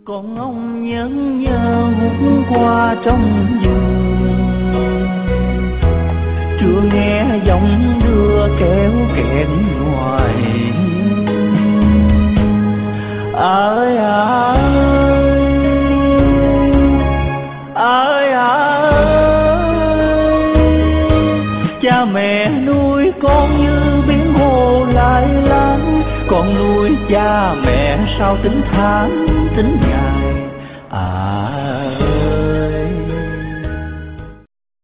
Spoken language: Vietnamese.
Con ông nhớ nhớ hút qua trong vườn, chưa nghe giọng đưa kéo kẹt ngoài. Ơi ơi ơi ơi, cha mẹ nuôi con như biển hồ lại lắm, con nuôi cha mẹ sao tính tháng tính ngày.